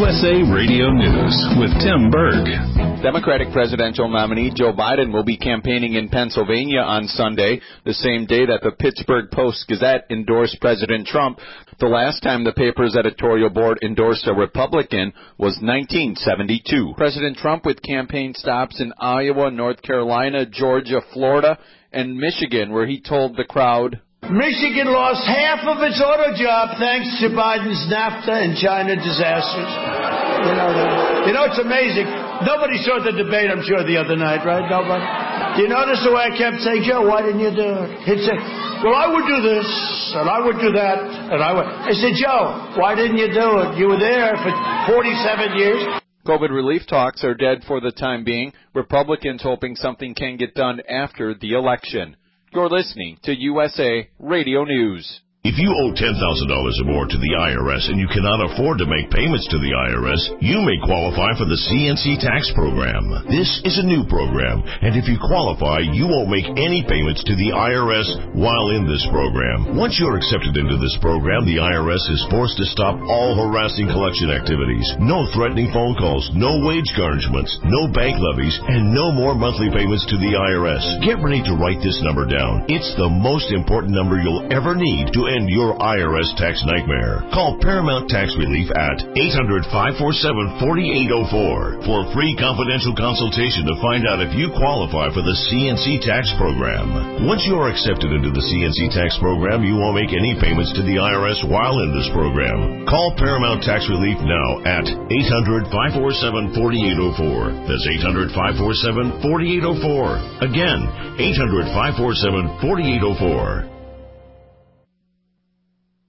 USA Radio News with Tim Berg. Democratic presidential nominee Joe Biden will be campaigning in Pennsylvania on Sunday, the same day that the Pittsburgh Post-Gazette endorsed President Trump. The last time the paper's editorial board endorsed a Republican was 1972. President Trump with campaign stops in Iowa, North Carolina, Georgia, Florida, and Michigan, where he told the crowd, Michigan lost half of its auto job thanks to Biden's NAFTA and China disasters. You know, it's amazing. Nobody saw the debate, I'm sure, the other night, right? Nobody. Do you notice the way I kept saying, Joe, why didn't you do it? He'd say, well, I would do this, and I would do that, and I would. I said, Joe, why didn't you do it? You were there for 47 years. COVID relief talks are dead for the time being. Republicans hoping something can get done after the election. You're listening to USA Radio News. If you owe $10,000 or more to the IRS and you cannot afford to make payments to the IRS, you may qualify for the CNC tax program. This is a new program, and if you qualify, you won't make any payments to the IRS while in this program. Once you're accepted into this program, the IRS is forced to stop all harassing collection activities. No threatening phone calls, no wage garnishments, no bank levies, and no more monthly payments to the IRS. Get ready to write this number down. It's the most important number you'll ever need to end your IRS tax nightmare. Call Paramount Tax Relief at 800-547-4804 for a free confidential consultation to find out if you qualify for the CNC tax program. Once you are accepted into the CNC tax program, you won't make any payments to the IRS while in this program. Call Paramount Tax Relief now at 800-547-4804. That's 800-547-4804. Again, 800-547-4804.